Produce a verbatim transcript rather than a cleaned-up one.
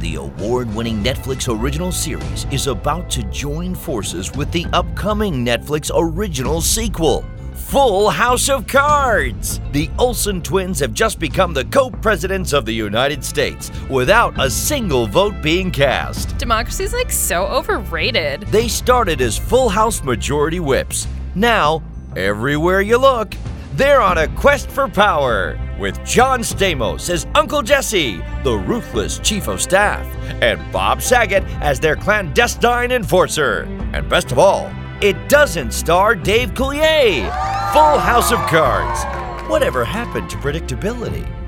The award-winning Netflix original series is about to join forces with the upcoming Netflix original sequel, Full House of Cards. The Olsen twins have just become the co-presidents of the United States without a single vote being cast. Democracy's like so overrated. They started as Full House majority whips. Now, everywhere you look, they're on a quest for power, with John Stamos as Uncle Jesse, the ruthless chief of staff, and Bob Saget as their clandestine enforcer. And best of all, it doesn't star Dave Coulier. Full House of Cards. Whatever happened to predictability?